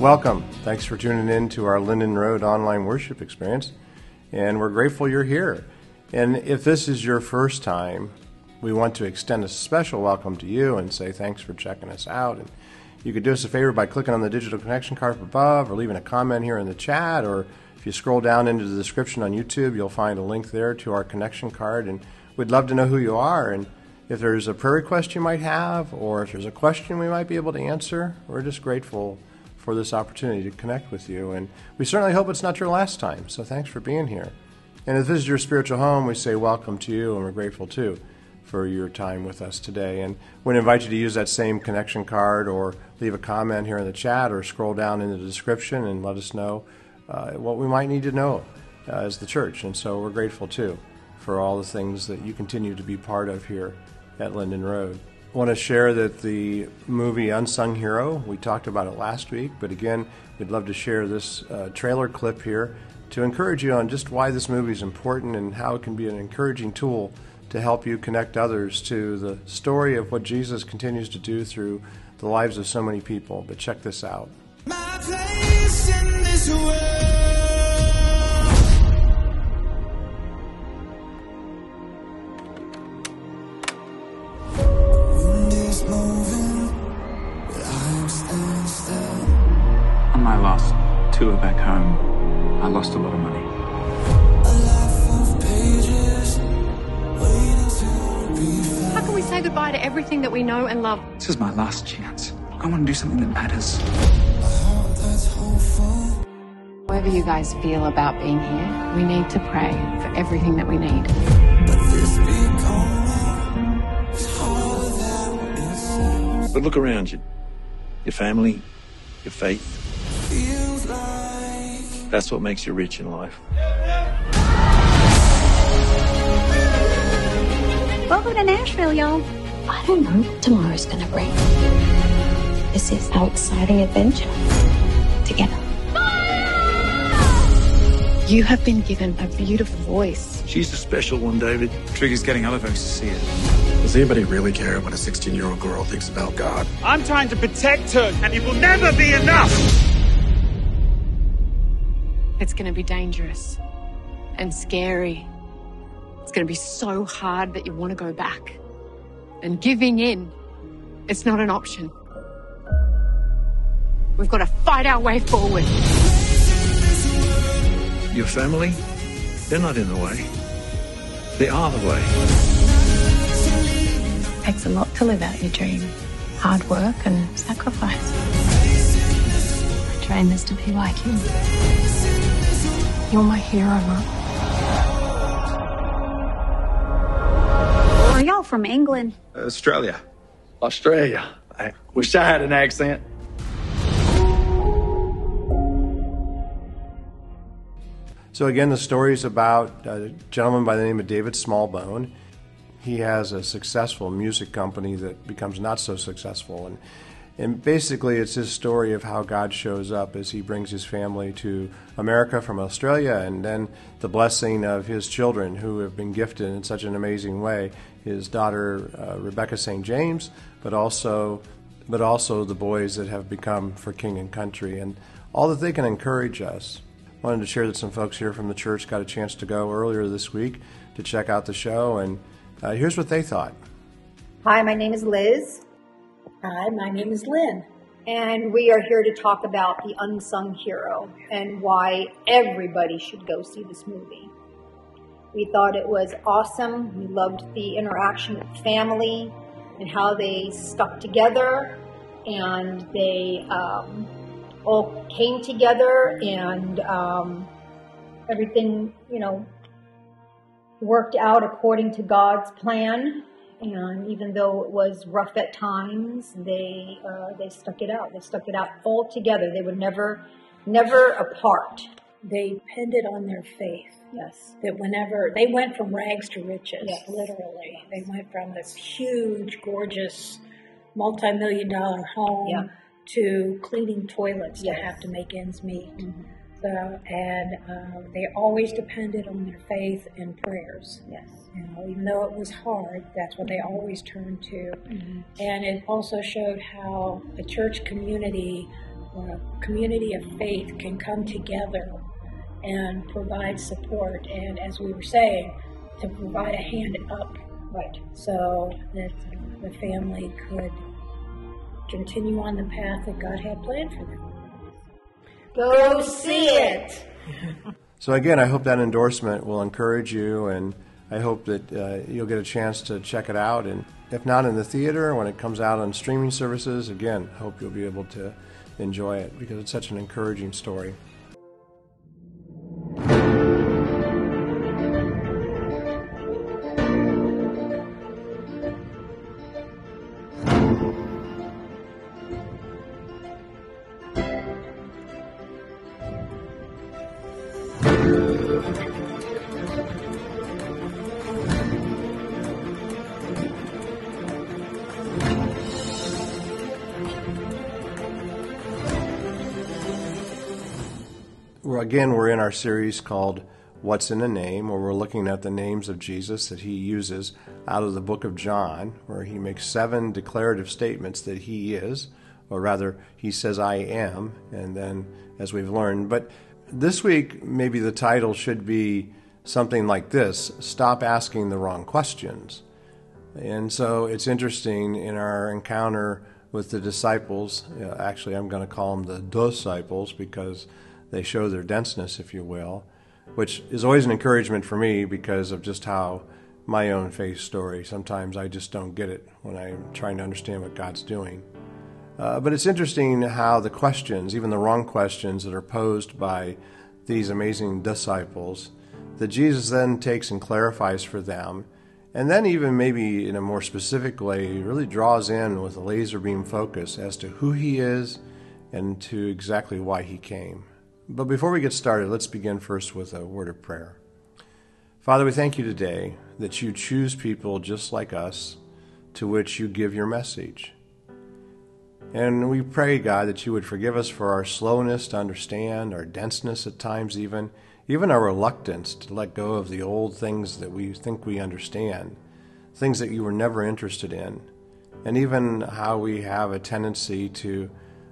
Welcome. Thanks for tuning in to our Linden Road online worship experience, and we're grateful you're here. And if this is your first time, we want to extend a special welcome to you and say thanks for checking us out. And you could do us a favor by clicking on the digital connection card up above or leaving a comment here in the chat, or if you scroll down into the description on YouTube, you'll find a link there to our connection card, and we'd love to know who you are. And if there's a prayer request you might have, or if there's a question we might be able to answer, we're just grateful for this opportunity to connect with you. And we certainly hope it's not your last time, so thanks for being here. And if this is your spiritual home, we say welcome to you, and we're grateful too for your time with us today. And we'd invite you to use that same connection card or leave a comment here in the chat or scroll down in the description and let us know what we might need to know as the church. And so we're grateful too for all the things that you continue to be part of here at Linden Road. I want to share that the movie Unsung Hero, we talked about it last week, but again, we'd love to share this trailer clip here to encourage you on just why this movie is important and how it can be an encouraging tool to help you connect others to the story of what Jesus continues to do through the lives of so many people. But check this out. My place in this world. On my last tour back home, I lost a lot of money. How can we say goodbye to everything that we know and love? This is my last chance. I want to do something that matters. However you guys feel about being here, we need to pray for everything that we need. But look around you. Your family, your faith. That's what makes you rich in life. Welcome to Nashville, y'all. I don't know what tomorrow's gonna bring. This is our exciting adventure together. You have been given a beautiful voice. She's a special one, David. Trigger's getting other folks to see it. Does anybody really care what a 16-year-old girl thinks about God? I'm trying to protect her, and it will never be enough! It's going to be dangerous and scary. It's going to be so hard that you want to go back. And giving in, it's not an option. We've got to fight our way forward. Your family, they're not in the way. They are the way. It takes a lot to live out your dream. Hard work and sacrifice. I trained this to be like you. You're my hero, Mum. Are y'all from England? Australia. Australia. I wish I had an accent. So again, the story is about a gentleman by the name of David Smallbone. He has a successful music company that becomes not so successful. And basically it's his story of how God shows up as he brings his family to America from Australia, and then the blessing of his children who have been gifted in such an amazing way. His daughter, Rebecca St. James, but also the boys that have become for King and Country, and all that they can encourage us. Wanted to share that some folks here from the church got a chance to go earlier this week to check out the show, and here's what they thought. Hi, my name is Liz. Hi, my name is Lynn. And we are here to talk about The Unsung Hero and why everybody should go see this movie. We thought it was awesome. We loved the interaction with the family and how they stuck together, and they all came together, and everything, worked out according to God's plan. And even though it was rough at times, they stuck it out. They stuck it out all together. They were never apart. They depended on their faith. Yes. That whenever they went from rags to riches, yes. Literally. They went from this huge, gorgeous, multi-million-dollar home yeah. to cleaning toilets yes. to have to make ends meet. Mm-hmm. They always depended on their faith and prayers. Yes. Even though it was hard, that's what they always turned to. Mm-hmm. And it also showed how a church community a community of faith can come together and provide support, and as we were saying, to provide a hand up, Right. so that the family could continue on the path that God had planned for them. Go see it. So again, I hope that endorsement will encourage you, and I hope that you'll get a chance to check it out. And if not in the theater, when it comes out on streaming services, again, I hope you'll be able to enjoy it because it's such an encouraging story. We're in our series called What's in a Name, where we're looking at the names of Jesus that he uses out of the book of John, where he makes 7 declarative statements that he is, or rather, he says, I am, and then, as we've learned. But this week, maybe the title should be something like this: Stop Asking the Wrong Questions. And so it's interesting in our encounter with the disciples, actually I'm going to call them the disciples because they show their denseness, if you will, which is always an encouragement for me because of just how my own faith story, sometimes I just don't get it when I'm trying to understand what God's doing. But it's interesting how the questions, even the wrong questions that are posed by these amazing disciples, that Jesus then takes and clarifies for them, and then even maybe in a more specific way, really draws in with a laser beam focus as to who he is and to exactly why he came. But before we get started, let's begin first with a word of prayer. Father, we thank you today that you choose people just like us to which you give your message. And we pray, God, that you would forgive us for our slowness to understand, our denseness at times even our reluctance to let go of the old things that we think we understand, things that you were never interested in, and even how we have a tendency to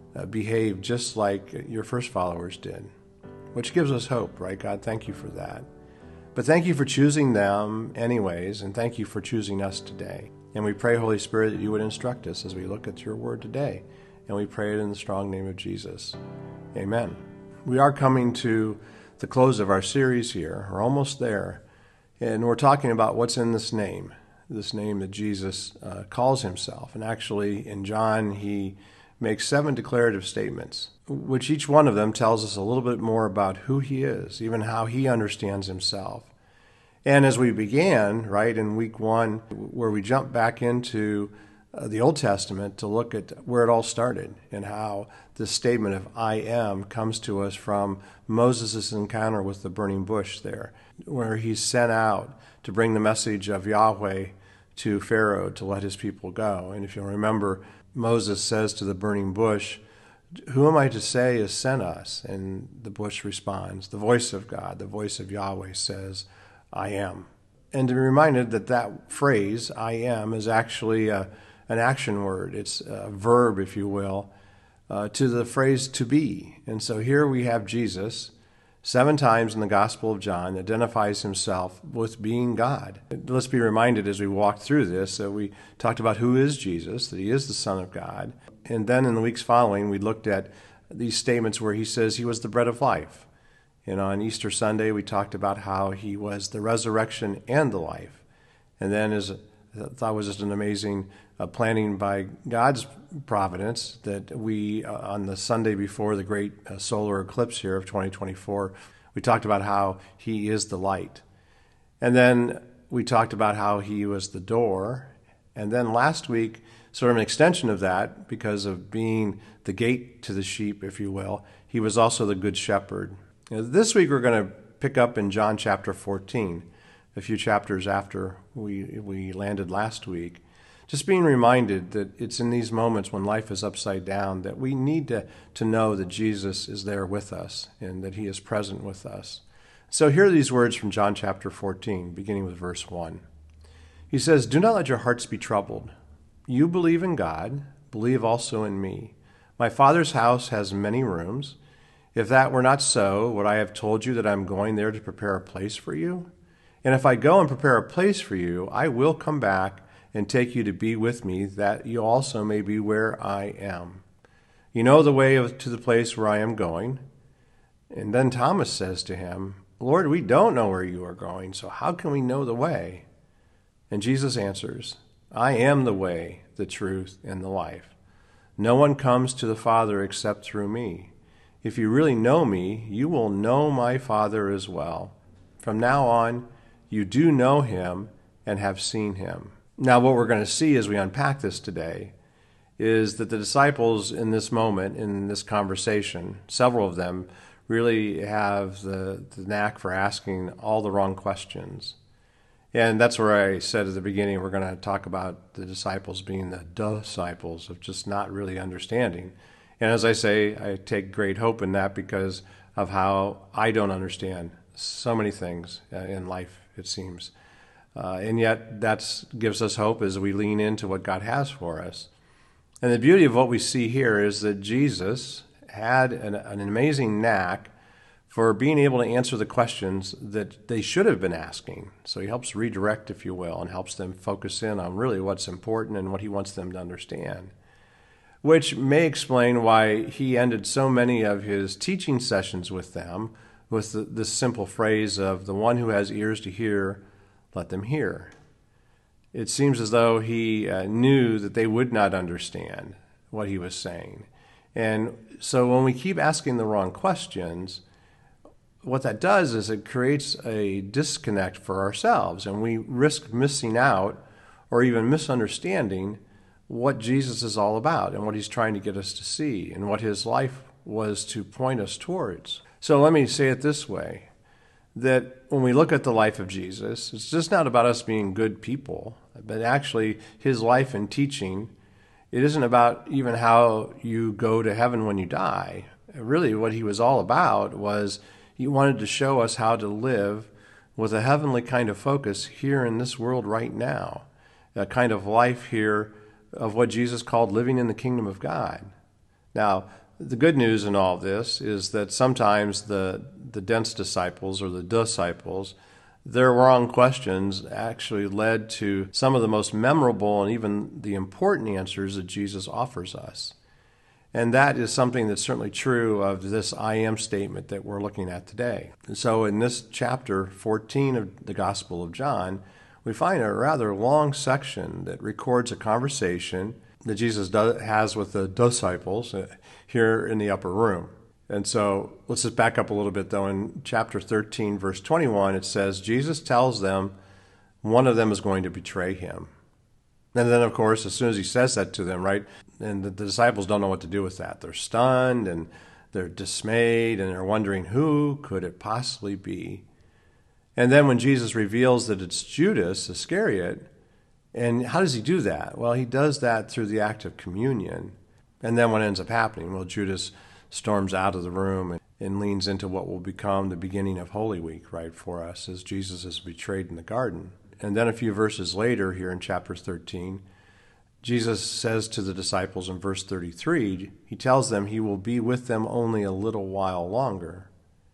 behave just like your first followers did, which gives us hope, right, God? Thank you for that. But thank you for choosing them anyways, and thank you for choosing us today. And we pray, Holy Spirit, that you would instruct us as we look at your word today. And we pray it in the strong name of Jesus. Amen. We are coming to the close of our series here. We're almost there. And we're talking about what's in this name that Jesus calls himself. And actually, in John, he makes 7 declarative statements, which each one of them tells us a little bit more about who he is, even how he understands himself. And as we began, right, in week 1, where we jump back into the Old Testament to look at where it all started and how this statement of I am comes to us from Moses' encounter with the burning bush there, where he's sent out to bring the message of Yahweh to Pharaoh to let his people go. And if you'll remember, Moses says to the burning bush, who am I to say has sent us? And the bush responds, the voice of God, the voice of Yahweh says, I am. And to be reminded that that phrase, I am, is actually an action word. It's a verb, if you will, to the phrase to be. And so here we have Jesus 7 times in the Gospel of John identifies himself with being God. Let's be reminded as we walk through this that we talked about who is Jesus, that he is the Son of God. And then in the weeks following, we looked at these statements where he says he was the bread of life. And on Easter Sunday, we talked about how he was the resurrection and the life. And then, as I thought was just an amazing planning by God's providence, that we, on the Sunday before the great solar eclipse here of 2024, we talked about how he is the light. And then we talked about how he was the door. And then last week, sort of an extension of that, because of being the gate to the sheep, if you will, he was also the good shepherd. This week we're going to pick up in John chapter 14, a few chapters after we landed last week. Just being reminded that it's in these moments when life is upside down that we need to know that Jesus is there with us and that he is present with us. So here are these words from John chapter 14, beginning with verse 1. He says, "Do not let your hearts be troubled. You believe in God, believe also in me. My Father's house has many rooms. If that were not so, would I have told you that I'm going there to prepare a place for you? And if I go and prepare a place for you, I will come back and take you to be with me, that you also may be where I am. You know the way to the place where I am going. And then Thomas says to him, Lord, we don't know where you are going, so how can we know the way? And Jesus answers, I am the way, the truth, and the life. No one comes to the Father except through me. If you really know me, you will know my Father as well. From now on, you do know him and have seen him. Now, what we're going to see as we unpack this today is that the disciples in this moment, in this conversation, several of them really have the knack for asking all the wrong questions. And that's where I said at the beginning, we're going to talk about the disciples being the disciples of just not really understanding. And as I say, I take great hope in that because of how I don't understand so many things in life, it seems. And yet that gives us hope as we lean into what God has for us. And the beauty of what we see here is that Jesus had an amazing knack for being able to answer the questions that they should have been asking. So he helps redirect, if you will, and helps them focus in on really what's important and what he wants them to understand, which may explain why he ended so many of his teaching sessions with them with this simple phrase of, the one who has ears to hear, let them hear. It seems as though he knew that they would not understand what he was saying. And so when we keep asking the wrong questions, what that does is it creates a disconnect for ourselves, and we risk missing out or even misunderstanding what Jesus is all about and what he's trying to get us to see and what his life was to point us towards. So let me say it this way, that when we look at the life of Jesus, it's just not about us being good people, but actually his life and teaching, it isn't about even how you go to heaven when you die. Really what he was all about was he wanted to show us how to live with a heavenly kind of focus here in this world right now, a kind of life here of what Jesus called living in the kingdom of God. Now, the good news in all this is that sometimes the dense disciples or the disciples, their wrong questions actually led to some of the most memorable and even the important answers that Jesus offers us. And that is something that's certainly true of this I am statement that we're looking at today. And so in this chapter 14 of the Gospel of John, we find a rather long section that records a conversation that Jesus has with the disciples here in the upper room. And so let's just back up a little bit, though. In chapter 13, verse 21, it says, Jesus tells them one of them is going to betray him. And then, of course, as soon as he says that to them, right, and the disciples don't know what to do with that. They're stunned and they're dismayed and they're wondering, who could it possibly be? And then when Jesus reveals that it's Judas Iscariot, and how does he do that? Well, he does that through the act of communion. And then what ends up happening? Well, Judas storms out of the room and leans into what will become the beginning of Holy Week, right, for us, as Jesus is betrayed in the garden. And then a few verses later here in chapter 13, Jesus says to the disciples in verse 33, he tells them he will be with them only a little while longer,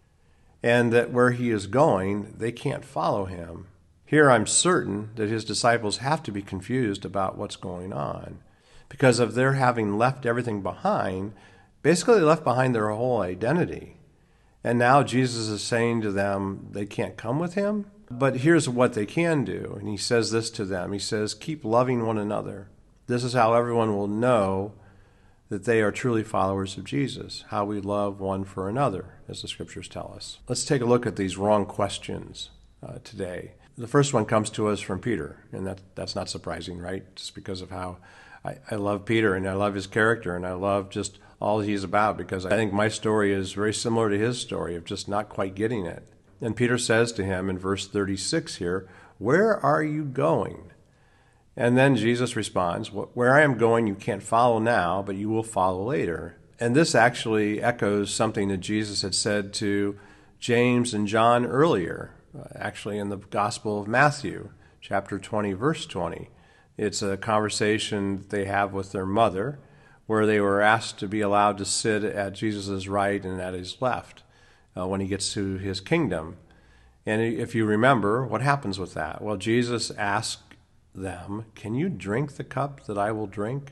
and that where he is going, they can't follow him. Here I'm certain that his disciples have to be confused about what's going on, because of their having left everything behind. Basically, they left behind their whole identity. And now Jesus is saying to them they can't come with him. But here's what they can do. And he says this to them. He says, keep loving one another. This is how everyone will know that they are truly followers of Jesus, how we love one for another, as the scriptures tell us. Let's take a look at these wrong questions today. The first one comes to us from Peter, and that's not surprising, right? Just because of how I love Peter, and I love his character, and I love just all he's about, because I think my story is very similar to his story of just not quite getting it. And Peter says to him in verse 36 here, where are you going? And then Jesus responds, where I am going you can't follow now, but you will follow later. And this actually echoes something that Jesus had said to James and John earlier, actually in the Gospel of Matthew, chapter 20, verse 20. It's a conversation that they have with their mother, where they were asked to be allowed to sit at Jesus' right and at his left when he gets to his kingdom. And if you remember, what happens with that? Well, Jesus asked them, "Can you drink the cup that I will drink?"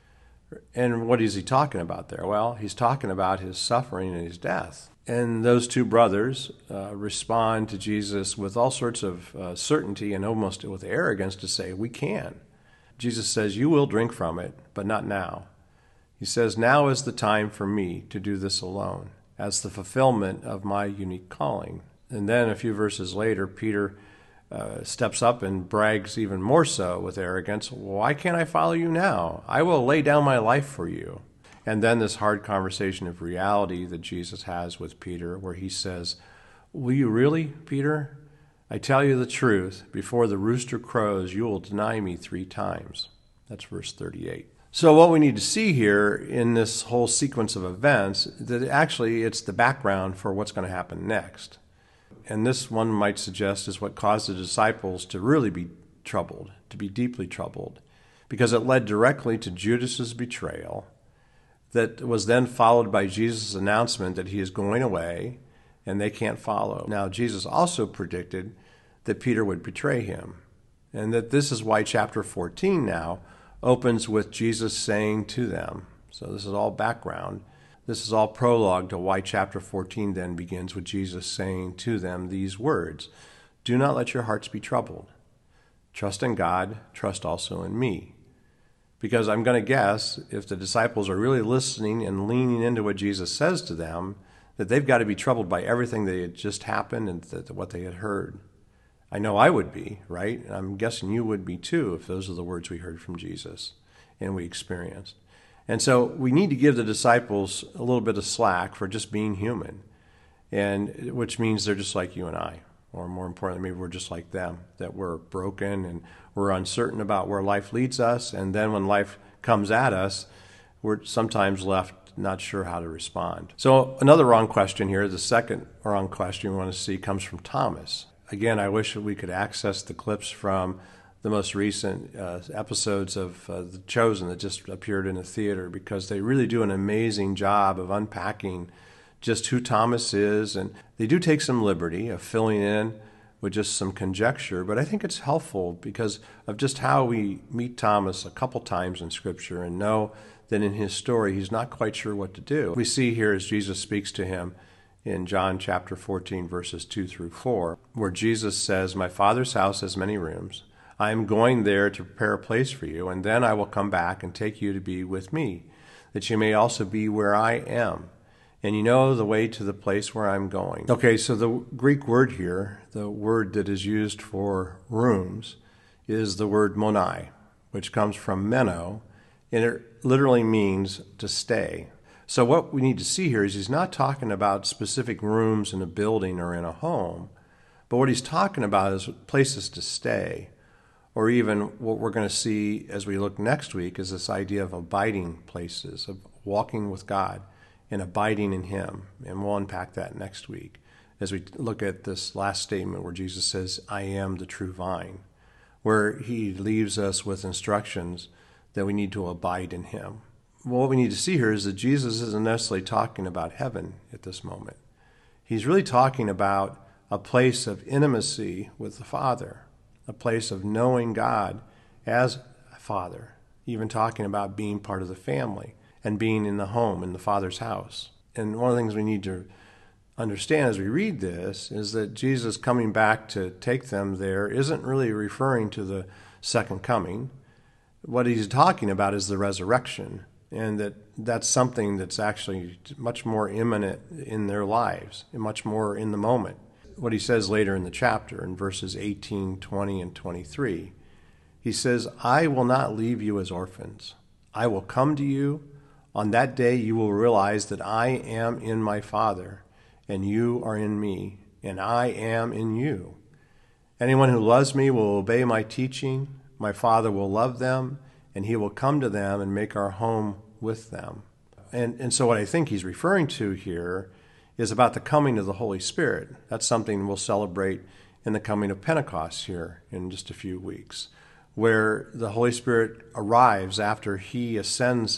And what is he talking about there? Well, he's talking about his suffering and his death. And those two brothers respond to Jesus with all sorts of certainty and almost with arrogance to say, "We can." Jesus says, "You will drink from it, but not now." He says, "Now is the time for me to do this alone, as the fulfillment of my unique calling." And then a few verses later, Peter steps up and brags even more so with arrogance, "Why can't I follow you now? I will lay down my life for you." And then this hard conversation of reality that Jesus has with Peter, where he says, "Will you really, Peter? I tell you the truth, before the rooster crows, you will deny me 3 times. That's verse 38. So what we need to see here in this whole sequence of events, that actually it's the background for what's going to happen next. And this, one might suggest, is what caused the disciples to really be troubled, to be deeply troubled, because it led directly to Judas's betrayal, that was then followed by Jesus' announcement that he is going away and they can't follow. Now, Jesus also predicted that Peter would betray him, and that this is why chapter 14 now opens with Jesus saying to them. So this is all background. This is all prologue to why chapter 14 then begins with Jesus saying to them these words, "Do not let your hearts be troubled. Trust in God, trust also in me." Because I'm going to guess if the disciples are really listening and leaning into what Jesus says to them, that they've got to be troubled by everything that had just happened and what they had heard. I know I would be, right? And I'm guessing you would be too if those are the words we heard from Jesus and we experienced. And so we need to give the disciples a little bit of slack for just being human, and which means they're just like you and I, or more importantly, maybe we're just like them, that we're broken and we're uncertain about where life leads us, and then when life comes at us, we're sometimes left not sure how to respond. So another wrong question here, the second wrong question we want to see comes from Thomas. Again, I wish that we could access the clips from the most recent episodes of The Chosen that just appeared in the theater, because they really do an amazing job of unpacking just who Thomas is, and they do take some liberty of filling in with just some conjecture, but I think it's helpful because of just how we meet Thomas a couple times in Scripture and know that in his story he's not quite sure what to do. We see here as Jesus speaks to him in John chapter 14, verses 2 through 4, where Jesus says, "My Father's house has many rooms. I am going there to prepare a place for you, and then I will come back and take you to be with me, that you may also be where I am. And you know the way to the place where I'm going." Okay, so the Greek word here, the word that is used for rooms, is the word monai, which comes from meno, and it literally means to stay. So what we need to see here is he's not talking about specific rooms in a building or in a home, but what he's talking about is places to stay. Or even what we're going to see as we look next week is this idea of abiding places, of walking with God and abiding in him. And we'll unpack that next week as we look at this last statement where Jesus says, "I am the true vine," where he leaves us with instructions that we need to abide in him. What we need to see here is that Jesus isn't necessarily talking about heaven at this moment. He's really talking about a place of intimacy with the Father, a place of knowing God as a Father, even talking about being part of the family and being in the home, in the Father's house. And one of the things we need to understand as we read this is that Jesus coming back to take them there isn't really referring to the second coming. What he's talking about is the resurrection, and that's something that's actually much more imminent in their lives and much more in the moment. What he says later in the chapter in verses 18, 20, and 23. He says, "I will not leave you as orphans. I will come to you. On that day you will realize that I am in my Father, and you are in me, and I am in you. Anyone who loves me will obey my teaching. My Father will love them, and he will come to them and make our home with them." And so what I think he's referring to here is about the coming of the Holy Spirit. That's something we'll celebrate in the coming of Pentecost here in just a few weeks, where the Holy Spirit arrives after he ascends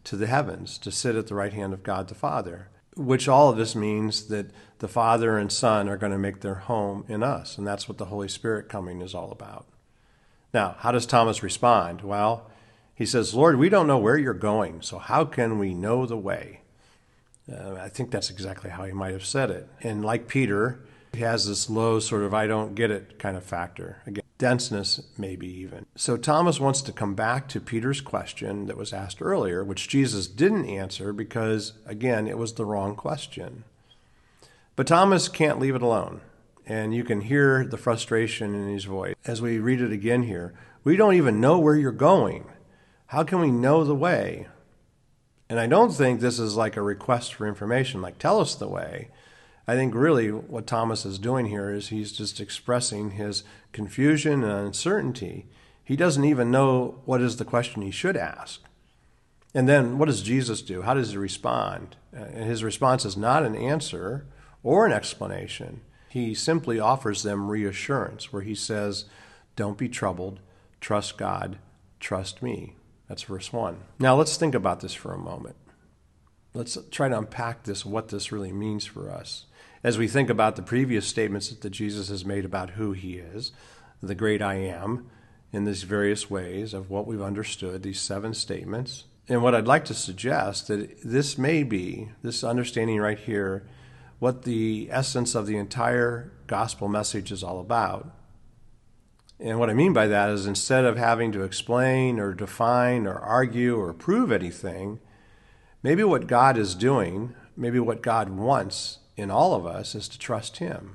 to the heavens, to sit at the right hand of God the Father, which all of this means that the Father and Son are going to make their home in us, and that's what the Holy Spirit coming is all about. Now, how does Thomas respond? Well, he says, Lord, we don't know where you're going, so how can we know the way? I think that's exactly how he might have said it. And like Peter, he has this low sort of I don't get it kind of factor. Again, denseness maybe even. So Thomas wants to come back to Peter's question that was asked earlier, which Jesus didn't answer because, again, it was the wrong question. But Thomas can't leave it alone. And you can hear the frustration in his voice. As we read it again here, we don't even know where you're going. How can we know the way? And I don't think this is like a request for information, like tell us the way. I think really what Thomas is doing here is he's just expressing his confusion and uncertainty. He doesn't even know what is the question he should ask. And then what does Jesus do? How does he respond? And his response is not an answer or an explanation. He simply offers them reassurance where he says, don't be troubled, trust God, trust me. That's verse 1. Now let's think about this for a moment. Let's try to unpack this, what this really means for us. As we think about the previous statements that Jesus has made about who he is, the great I am, in these various ways of what we've understood, these 7 statements. And what I'd like to suggest that this may be, this understanding right here, what the essence of the entire gospel message is all about. And what I mean by that is instead of having to explain or define or argue or prove anything, maybe what God is doing, maybe what God wants in all of us is to trust him.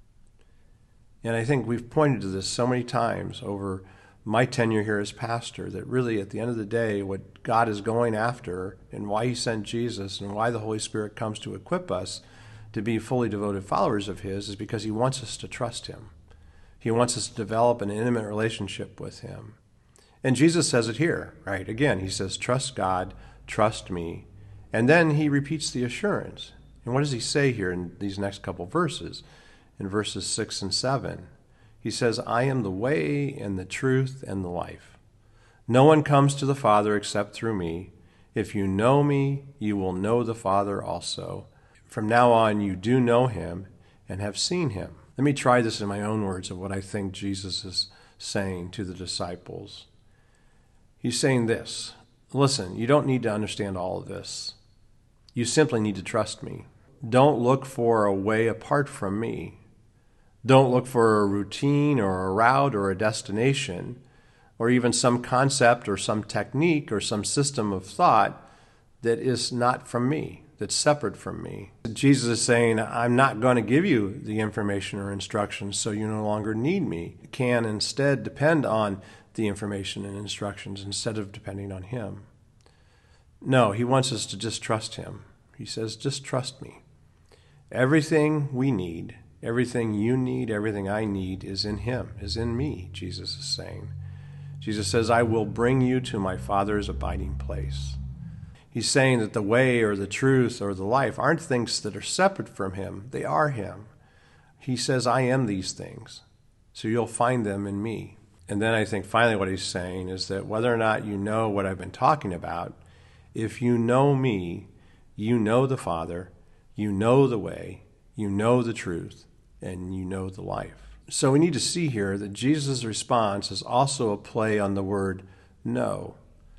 And I think we've pointed to this so many times over my tenure here as pastor that really at the end of the day, what God is going after and why he sent Jesus and why the Holy Spirit comes to equip us to be fully devoted followers of his is because he wants us to trust him. He wants us to develop an intimate relationship with him. And Jesus says it here, right? Again, he says, trust God, trust me. And then he repeats the assurance. And what does he say here in these next couple verses? In verses 6 and 7, he says, I am the way and the truth and the life. No one comes to the Father except through me. If you know me, you will know the Father also. From now on, you do know him and have seen him. Let me try this in my own words of what I think Jesus is saying to the disciples. He's saying this, listen, you don't need to understand all of this. You simply need to trust me. Don't look for a way apart from me. Don't look for a routine or a route or a destination or even some concept or some technique or some system of thought that is not from me, that's separate from me. Jesus is saying, I'm not going to give you the information or instructions so you no longer need me. You can instead depend on the information and instructions instead of depending on him. No, he wants us to just trust him. He says, just trust me. Everything we need, everything you need, everything I need is in him, is in me, Jesus is saying. Jesus says, I will bring you to my Father's abiding place. He's saying that the way or the truth or the life aren't things that are separate from him. They are him. He says, I am these things, so you'll find them in me. And then I think finally what he's saying is that whether or not you know what I've been talking about, if you know me, you know the Father, you know the way, you know the truth, and you know the life. So we need to see here that Jesus' response is also a play on the word know,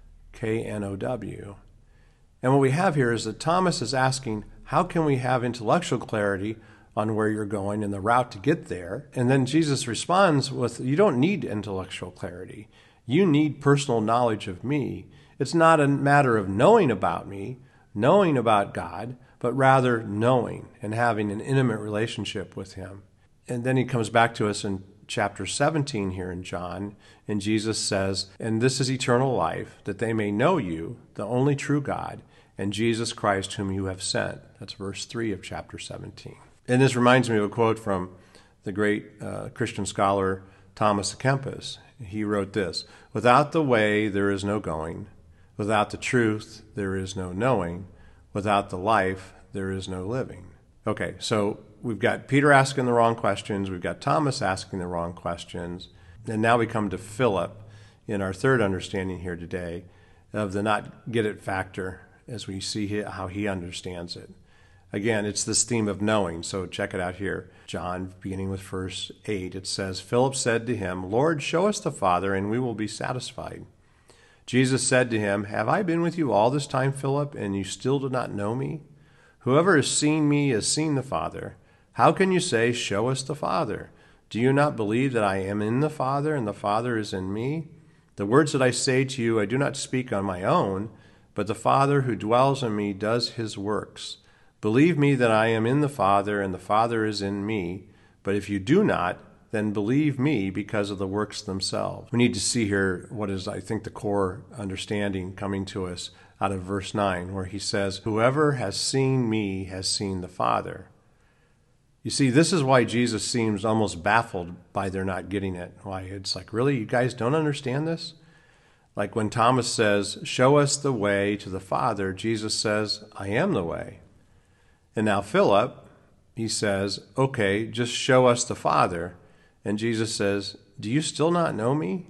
K-N-O-W. And what we have here is that Thomas is asking, how can we have intellectual clarity on where you're going and the route to get there? And then Jesus responds with, you don't need intellectual clarity. You need personal knowledge of me. It's not a matter of knowing about me, knowing about God, but rather knowing and having an intimate relationship with him. And then he comes back to us in chapter 17 here in John, and Jesus says, and this is eternal life, that they may know you, the only true God, and Jesus Christ whom you have sent. That's verse 3 of chapter 17. And this reminds me of a quote from the great Christian scholar Thomas à Kempis. He wrote this, without the way there is no going, without the truth there is no knowing, without the life there is no living. Okay, so we've got Peter asking the wrong questions, we've got Thomas asking the wrong questions, and now we come to Philip in our third understanding here today. of the not get it factor as we see how he understands it. Again, it's this theme of knowing, so check it out here. John, beginning with verse 8, it says, Philip said to him, Lord, show us the Father, and we will be satisfied. Jesus said to him, Have I been with you all this time, Philip, and you still do not know me? Whoever has seen me has seen the Father. How can you say, Show us the Father? Do you not believe that I am in the Father, and the Father is in me? The words that I say to you I do not speak on my own, but the Father who dwells in me does his works. Believe me that I am in the Father, and the Father is in me. But if you do not, then believe me because of the works themselves. We need to see here what is, I think, the core understanding coming to us out of verse 9, where he says, Whoever has seen me has seen the Father. You see, this is why Jesus seems almost baffled by their not getting it. Why, it's like, really, you guys don't understand this? Like when Thomas says, Show us the way to the Father, Jesus says, I am the way. And now Philip, he says, okay, just show us the Father. And Jesus says, do you still not know me?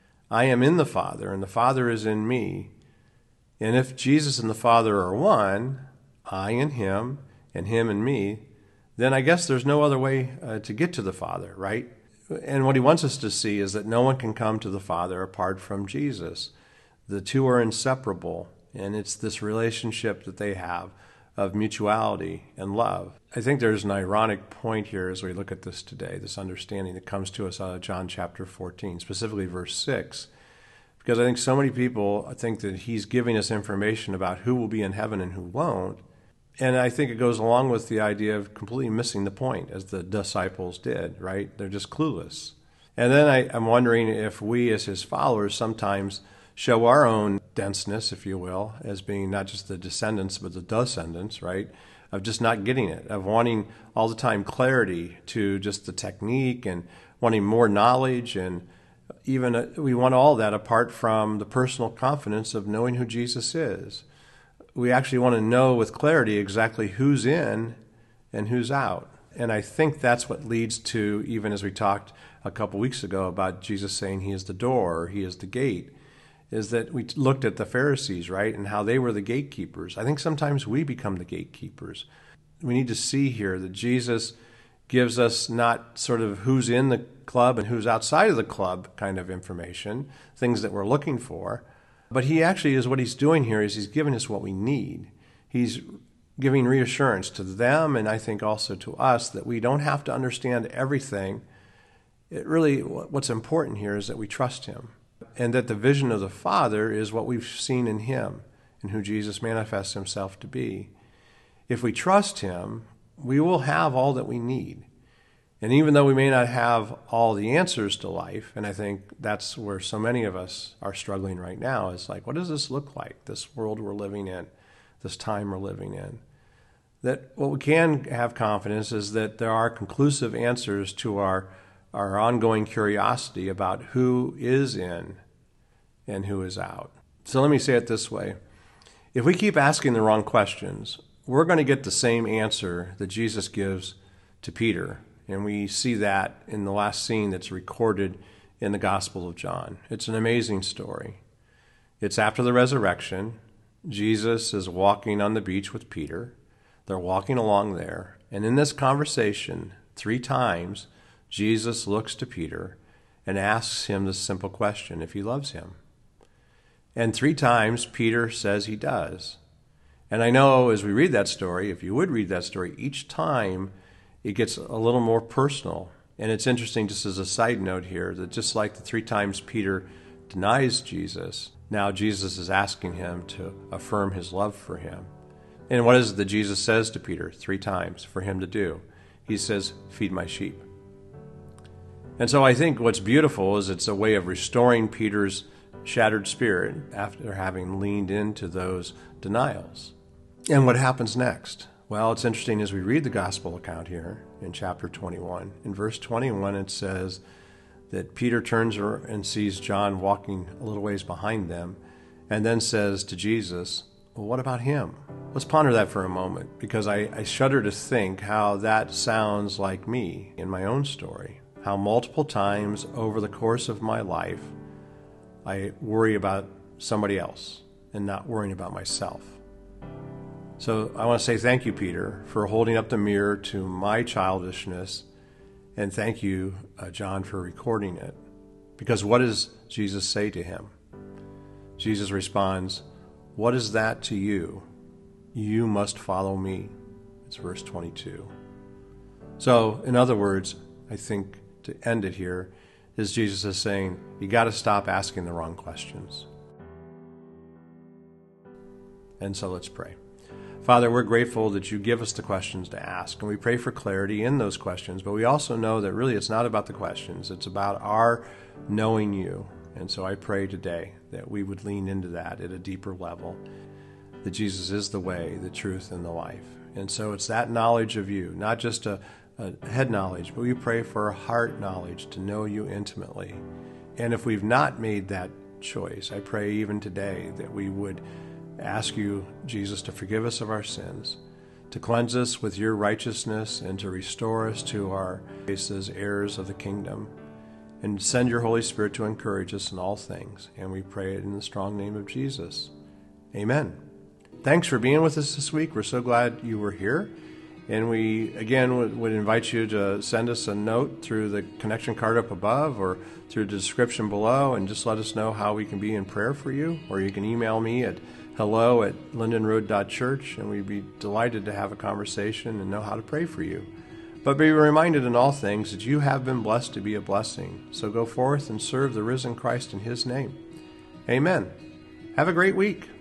I am in the Father, and the Father is in me. And if Jesus and the Father are one, I in him, and him in me, then I guess there's no other way to get to the Father, right? And what he wants us to see is that no one can come to the Father apart from Jesus. The two are inseparable, and it's this relationship that they have of mutuality and love. I think there's an ironic point here as we look at this today, this understanding that comes to us out of John chapter 14, specifically verse 6, because I think so many people think that he's giving us information about who will be in heaven and who won't, and I think it goes along with the idea of completely missing the point, as the disciples did, right? They're just clueless. And then I'm wondering if we as his followers sometimes show our own denseness, if you will, as being not just the descendants, but the descendants, right, of just not getting it, of wanting all the time clarity to just the technique and wanting more knowledge, and even we want all that apart from the personal confidence of knowing who Jesus is. We actually want to know with clarity exactly who's in and who's out. And I think that's what leads to, even as we talked a couple weeks ago about Jesus saying he is the door, or he is the gate, is that we looked at the Pharisees, right, and how they were the gatekeepers. I think sometimes we become the gatekeepers. We need to see here that Jesus gives us not sort of who's in the club and who's outside of the club kind of information, things that we're looking for, but he actually is, what he's doing here is he's giving us what we need. He's giving reassurance to them, and I think also to us, that we don't have to understand everything. It really, what's important here is that we trust him, and that the vision of the Father is what we've seen in him and who Jesus manifests himself to be. If we trust him, we will have all that we need. And even though we may not have all the answers to life, and I think that's where so many of us are struggling right now, is like, what does this look like, this world we're living in, this time we're living in? That what we can have confidence is that there are conclusive answers to our ongoing curiosity about who is in and who is out. So let me say it this way. If we keep asking the wrong questions, we're going to get the same answer that Jesus gives to Peter. And we see that in the last scene that's recorded in the Gospel of John. It's an amazing story. It's after the resurrection. Jesus is walking on the beach with Peter. They're walking along there. And in this conversation, 3 times, Jesus looks to Peter and asks him this simple question, if he loves him. And 3 times, Peter says he does. And I know as we read that story, if you would read that story, each time it gets a little more personal. And it's interesting, just as a side note here, that just like the 3 times Peter denies Jesus, now Jesus is asking him to affirm his love for him. And what is it that Jesus says to Peter 3 times for him to do? He says, feed my sheep. And so I think what's beautiful is it's a way of restoring Peter's shattered spirit after having leaned into those denials. And what happens next? Well, it's interesting as we read the gospel account here in chapter 21. In verse 21, it says that Peter turns and sees John walking a little ways behind them, and then says to Jesus, well, what about him? Let's ponder that for a moment, because I shudder to think how that sounds like me in my own story. How multiple times over the course of my life, I worry about somebody else. and not worrying about myself. So I want to say thank you, Peter, for holding up the mirror to my childishness, and thank you, John, for recording it. Because what does Jesus say to him? Jesus responds, "What is that to you? You must follow me." It's verse 22. So, in other words, I think to end it here, is Jesus is saying, you got to stop asking the wrong questions. And so let's pray. Father, we're grateful that you give us the questions to ask, and we pray for clarity in those questions, but we also know that really it's not about the questions, it's about our knowing you. And so I pray today that we would lean into that at a deeper level, that Jesus is the way, the truth, and the life. And so it's that knowledge of you, not just a head knowledge, but we pray for a heart knowledge to know you intimately. And if we've not made that choice, I pray even today that we would ask you, Jesus, to forgive us of our sins, to cleanse us with your righteousness, and to restore us to our place as heirs of the kingdom. And send your Holy Spirit to encourage us in all things. And we pray it in the strong name of Jesus. Amen. Thanks for being with us this week. We're so glad you were here. And we, again, would invite you to send us a note through the connection card up above or through the description below, and just let us know how we can be in prayer for you. Or you can email me at hello@lindenroad.church, and we'd be delighted to have a conversation and know how to pray for you. But be reminded in all things that you have been blessed to be a blessing. So go forth and serve the risen Christ in his name. Amen. Have a great week.